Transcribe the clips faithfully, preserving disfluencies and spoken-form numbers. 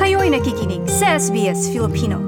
Kayo'y nakikinig sa S B S Filipino.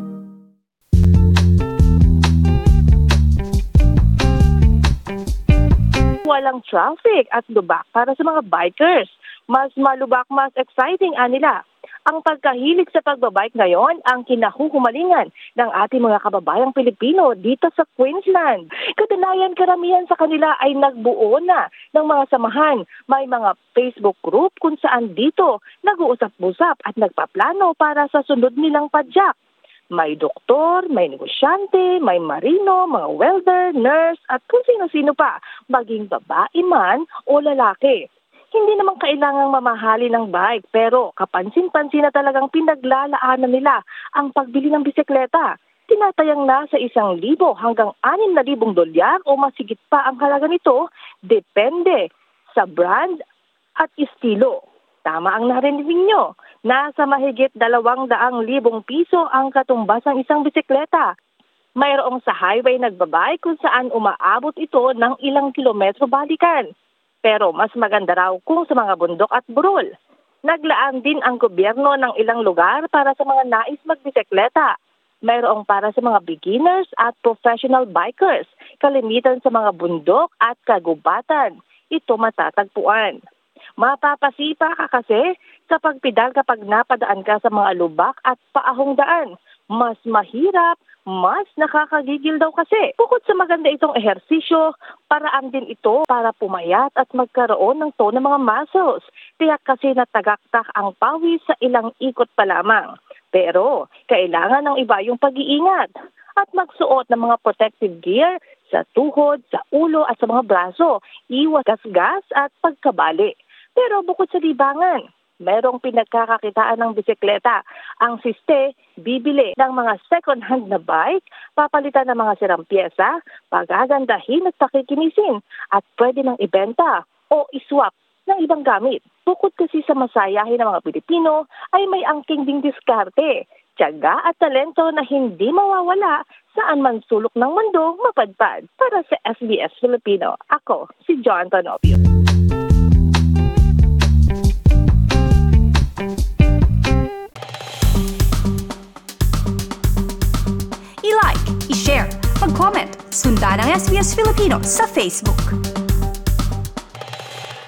Walang traffic at lubak para sa mga bikers. Mas malubak, mas exciting anila. Ang pagkahilig sa pagbabike ngayon ang kinahuhumalingan ng ating mga kababayang Pilipino dito sa Queensland. Katunayan, karamihan sa kanila ay nagbuo na ng mga samahan. May mga Facebook group kung saan dito nag-uusap-usap at nagpaplano para sa sunod nilang padyak. May doktor, may negosyante, may marino, mga welder, nurse at kung sino-sino pa, maging babae man o lalaki. Hindi naman kailangang mamahali ng bike pero kapansin-pansin na talagang pinaglalaanan nila ang pagbili ng bisikleta. Tinatayang na sa isang libo hanggang anim na libong dolyar o masigit pa ang halaga nito, depende sa brand at estilo. Tama ang narinig ninyo. Nasa mahigit dalawang daang libong piso ang katumbas ng isang bisikleta. Mayroong sa highway nagbabay kung saan umaabot ito ng ilang kilometro balikan. Pero mas maganda raw kung sa mga bundok at burol. Naglaan din ang gobyerno ng ilang lugar para sa mga nais magbisikleta. Mayroong para sa mga beginners at professional bikers, kalimitan sa mga bundok at kagubatan. Ito matatagpuan. Mapapasipa ka kasi sa pagpidal kapag napadaan ka sa mga lubak at paahong daan. Mas mahirap, mas nakakagigil daw kasi. Bukod sa maganda itong ehersisyo, paraan din ito para pumayat at magkaroon ng tono ng mga muscles. Tiyak kasi natagaktak ang pawis sa ilang ikot pa lamang. Pero kailangan ng iba yung pag-iingat at magsuot ng mga protective gear sa tuhod, sa ulo at sa mga braso, iwas gasgas at pagkabali. Pero bukod sa libangan, merong pinagkakakitaan ng bisikleta. Ang siste, bibili ng mga second-hand na bike, papalitan ng mga sirang pyesa, pagagandahin at pakikinisin, at pwede nang ibenta o iswap ng ibang gamit. Bukod kasi sa masayahin ng mga Pilipino, ay may angking ding diskarte, tiyaga at talento na hindi mawawala saan man sulok ng mundo mapadpad. Para sa S B S Filipino, ako si John Tanopio. I-like, i-share, mag-comment, sundan ang S B S Filipino sa Facebook.